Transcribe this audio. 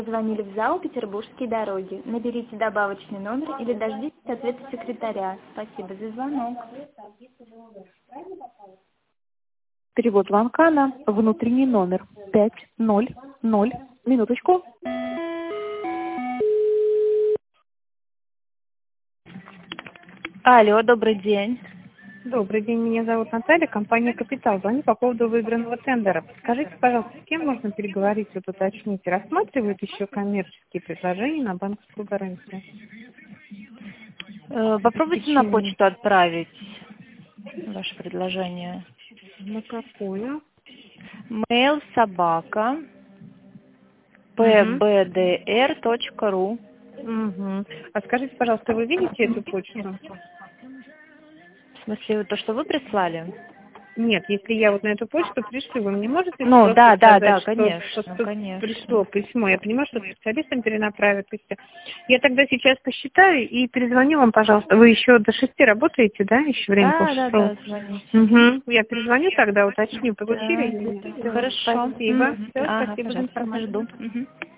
Звонили в зал Петербургские дороги. Наберите добавочный номер или дождитесь ответа секретаря. Спасибо за звонок. Перевод звонка на внутренний номер 500. Минуточку. Алло, добрый день. Добрый день, меня зовут Наталья, компания «Капитал». Звоню по поводу выигранного тендера. Скажите, пожалуйста, с кем можно переговорить, вот уточнить? Рассматривают еще коммерческие предложения на банковскую гарантию? Попробуйте на почту отправить ваше предложение. На какую? Mail собака pbdr.ru. Угу. А скажите, пожалуйста, вы видите эту почту? В смысле, то, что вы прислали? Нет, если я вот на эту почту пришлю, вы мне можете Ну, да, сказать, конечно, что конечно. пришло письмо? Я понимаю, что специалистам перенаправят. И всё. Я тогда сейчас посчитаю и перезвоню вам, пожалуйста. Вы еще до 6 работаете, да? Еще время Да, звоните. Угу. Я перезвоню тогда, уточню, получили или нет. Хорошо. Спасибо. Всё, Ага, спасибо за пожалуйста, информацию. жду.